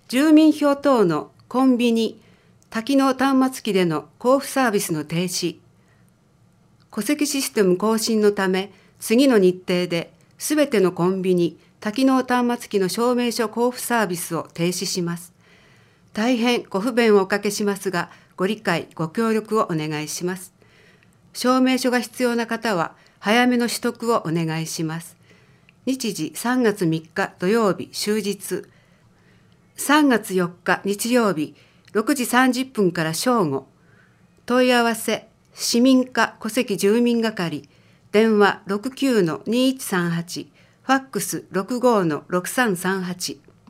住民票等のコンビニ、多機能端末機での交付サービスの停止。戸籍システム更新のため、次の日程で、すべてのコンビニ、多機能端末機の証明書交付サービスを停止します。大変ご不便をおかけしますが、ご理解、ご協力をお願いします。証明書が必要な方は、早めの取得をお願いします。日時3月3日土曜日終日。3月4日日曜日6時30分から正午。問い合わせ、市民課戸籍住民係、電話 69-2138、ファックス 65-6338。